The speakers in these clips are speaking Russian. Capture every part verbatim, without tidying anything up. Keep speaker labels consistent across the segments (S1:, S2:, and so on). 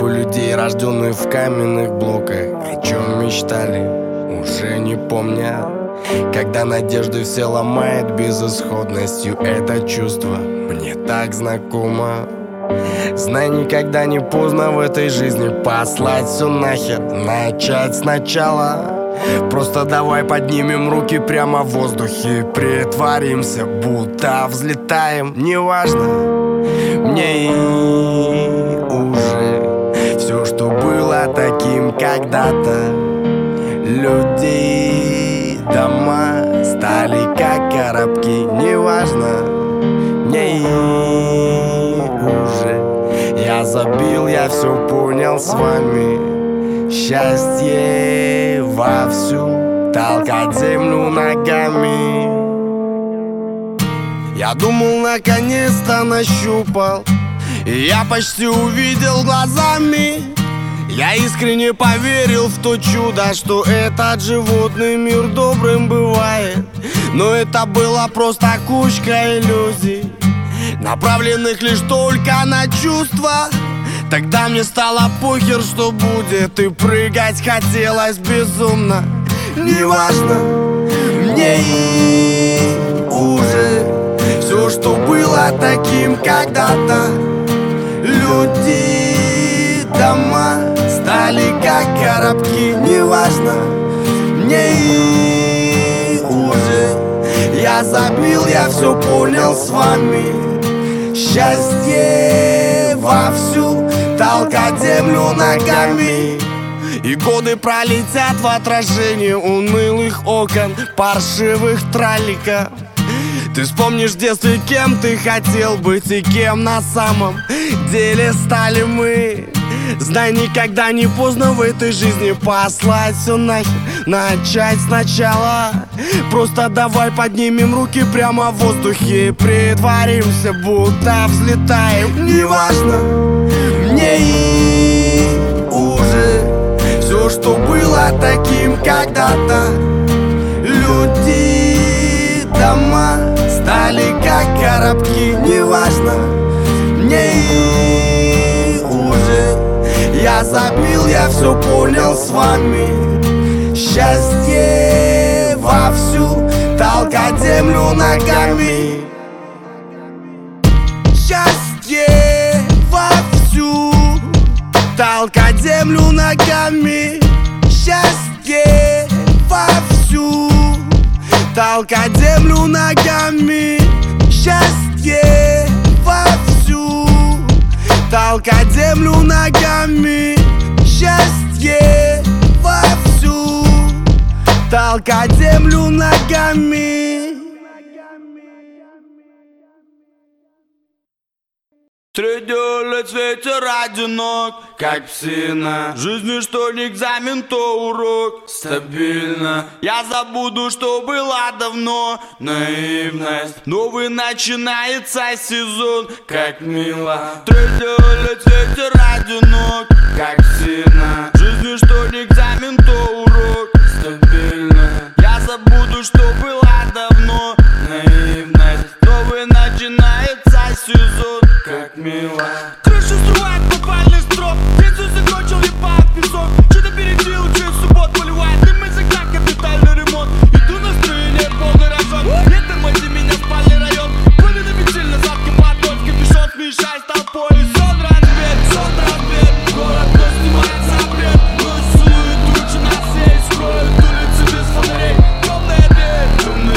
S1: Группы людей, рожденные в каменных блоках, о чем мечтали, уже не помнят. Когда надежды все ломает безысходностью, это чувство мне так знакомо. Знай, никогда не поздно в этой жизни послать все нахер, начать сначала. Просто давай поднимем руки прямо в воздухе, притворимся, будто взлетаем. Неважно, мне и уже все, что было таким когда-то. Люди, дома стали как коробки. Неважно, мне и уже я забил, я все понял с вами. Счастье вовсю, толкать землю ногами. Я думал, наконец-то нащупал, и я почти увидел глазами. Я искренне поверил в то чудо, что этот животный мир добрым бывает. Но это была просто кучка иллюзий, направленных лишь только на чувства. Тогда мне стало похер, что будет, и прыгать хотелось безумно. Неважно, мне и уже все, что было таким когда-то. Люди, дома стали как коробки. Неважно, мне и уже я забил, я все понял с вами. Счастье вовсю, толкать землю ногами. И годы пролетят в отражении унылых окон паршивых траликов. Ты вспомнишь в детстве, кем ты хотел быть и кем на самом деле стали мы. Знай, никогда не поздно в этой жизни послать все нахер, начать сначала. Просто давай поднимем руки прямо в воздухе, притворимся, будто взлетаем. Неважно, мне и уже все, что было таким когда-то. Люди, дома стали как коробки. Неважно, мне и уже я забил, я все понял с вами. Счастье вовсю, толкать землю ногами. Счастье вовсю, толкать землю ногами. Счастье вовсю, толкать землю ногами. Счастье вовсю, толкать землю ногами. Счастье вовсю, толкать землю ногами.
S2: Среди лет светит ради ног, как псина. Жизни что не экзамен, то урок. Стабильно я забуду, что было давно. Наивность, новый начинается сезон, как мило. Среди лет светит ради ног, как псина. Жизни что не экзамен, то урок. Стабильно я забуду, что было давно. Наивность, новый начинается сезон, как мило.
S3: Крышу срывает подвальный строп. Пенсию закончил, ебать песок. Что-то передел, через суббот поливает дым из окна, капитальный ремонт. Иду на настроение, полный рожон. Не тормози меня, спальный район. Были на метель, назад капотон. Капюшон смешай с толпой. Сон разбит, сон разбит. Город кто снимает запрет. Рисует тучи на сеть. Скроют улицы без фонарей. Темная дверь, темная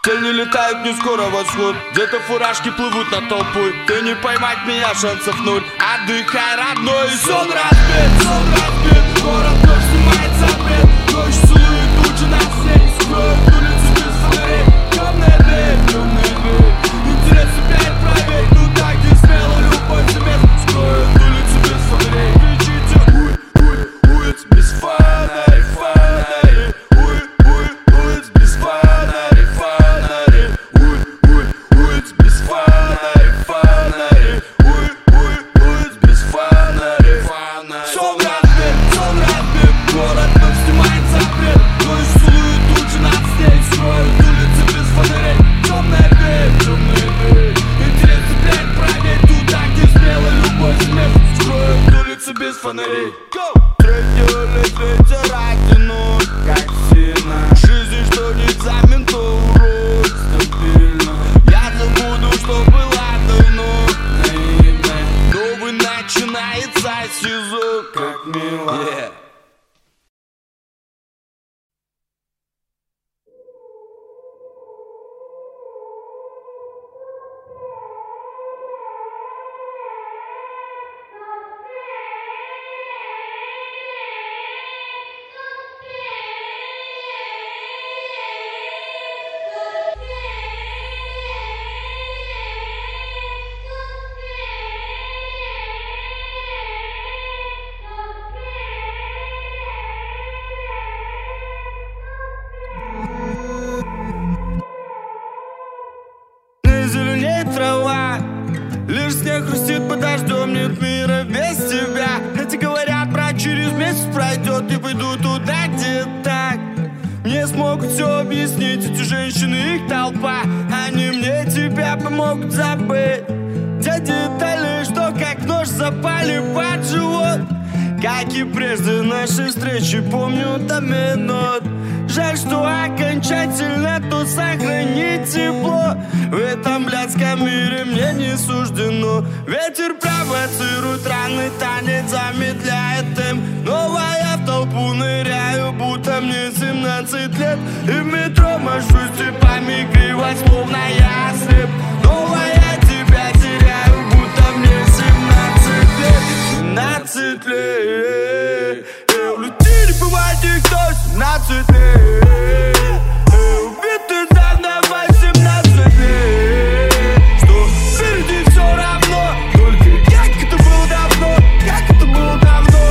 S2: Тени летают, не скоро восход. Где-то фуражки плывут над толпой. Ты не поймать меня, шансов ноль. Отдыхай, родной. Сон разбит, сон разбит. Город вновь снимает запрет. Ночь целует тучи на снег. Скроют улицы без фонарей. Темная дверь, темная дверь. Интерес опять проверь. Туда, где смело любой замес. Скроют улицы без фонарей. Кричите уй, уй, улиц без фонарей, фонарей. Уй, уй, улиц без фонарей, фонарей. Уй, уй, улиц без фонарей, фонарей. Уй, уй, улиц без фонарей, фонарей. Сон разбит, сон разбит. Город вновь снимает запрет. Ночь целует тучи над снег. Скроют улицы без фонарей. Темная дверь, темная дверь. Интерес опять проверь. Туда, где смело любой смех. Скроют улицы без фонарей. Третий ветер одинок, как сильно. Жизнь, что не экзамен, то урок. Стабильно. Я забуду, что было давно. Наивно. Новый начинается сезон. Как мило. Yeah. Трава, лишь снег хрустит под дождем. Нет мира без тебя. Эти говорят, брат, через месяц пройдет. И пойду туда, где так. Мне смогут все объяснить. Эти женщины, их толпа. Они мне тебя помогут забыть. Те детали, что как нож запали под живот. Как и прежде нашей встречи, помню до минут. Жаль, что окончательно тут сохранить тепло. В этом блядском мире мне не суждено. Ветер провоцирует, раны танец замедляет темп. Новая в толпу ныряю, будто мне семнадцать лет. И в метро машусь типами криво, словно я слеп. Новая тебя теряю, будто мне семнадцать лет. семнадцать лет. И улетели по воде кто семнадцать лет. И убиты заново семнадцать лет. Что впереди все равно. Только как это было давно, как это было давно.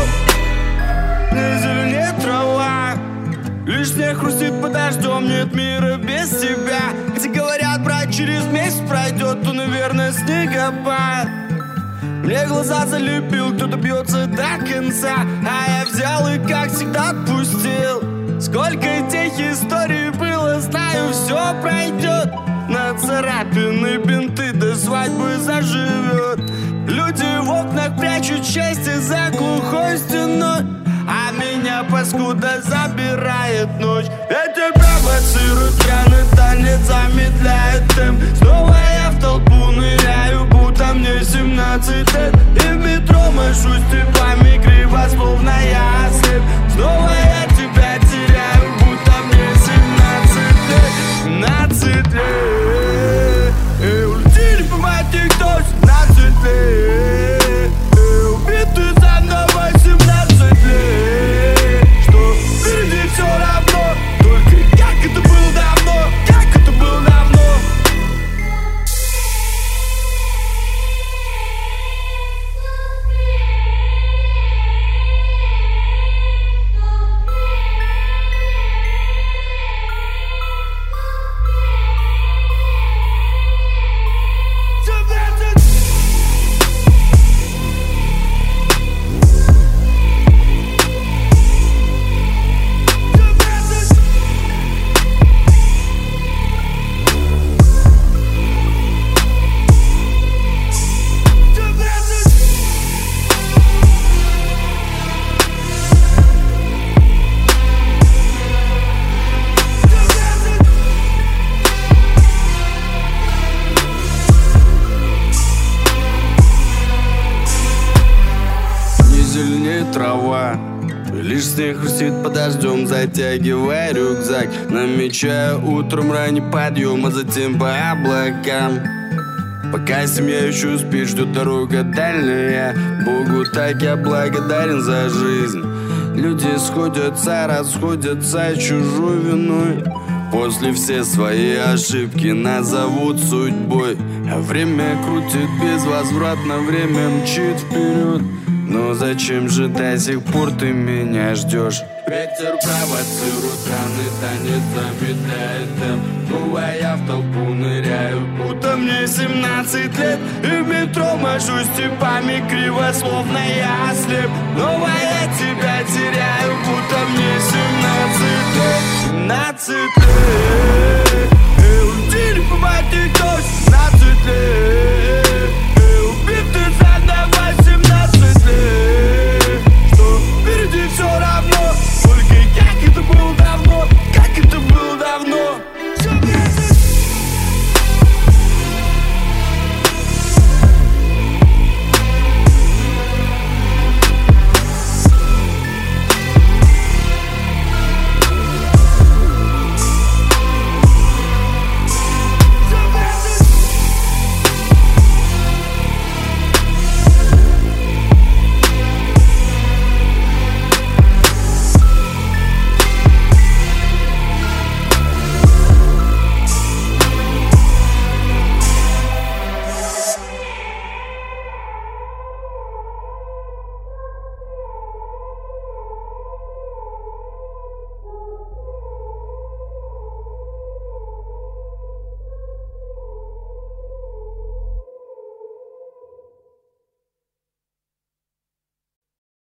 S2: На зеленее трава, лишь снег хрустит под дождем. Нет мира без тебя. Хотя говорят, брат, через месяц пройдет, то, наверное, снегопад. Мне глаза залепил, кто-то бьется до конца. А я взял и, как всегда, отпустил. Сколько тех историй было, знаю, все пройдет. На царапины бинты до свадьбы заживет. Люди в окнах прячут счастье за глухой стеной. А меня, паскуда, забирает ночь. Ветер провоцирует, пьяный танец замедляет темп. Снова я в толпу ныряю, будто мне семнадцать лет. И в метро машусь типами криво, словно я слеп. Снова я тебя теряю, будто мне семнадцать лет. семнадцать лет. И улетели по мате кто семнадцать лет. И убиты заново семнадцать лет. Что впереди все равно. Только как это было давно, как это было давно. снег хрустит под дождем, затягивая рюкзак, намечая утром ранний подъем, а затем по облакам. Пока семья еще спит, ждет дорога дальняя. Богу так я благодарен за жизнь. Люди сходятся, расходятся чужой виной. После все свои ошибки назовут судьбой. А время крутит безвозвратно, время мчит вперед. Но зачем же до сих пор ты меня ждешь? Ветер провоцирует, раны танец замедляет темп. Бывая я в толпу ныряю, будто мне семнадцать лет. И в метро машу степами криво, словно я ослеп. Но я тебя теряю, будто мне семнадцать лет. Семнадцать лет.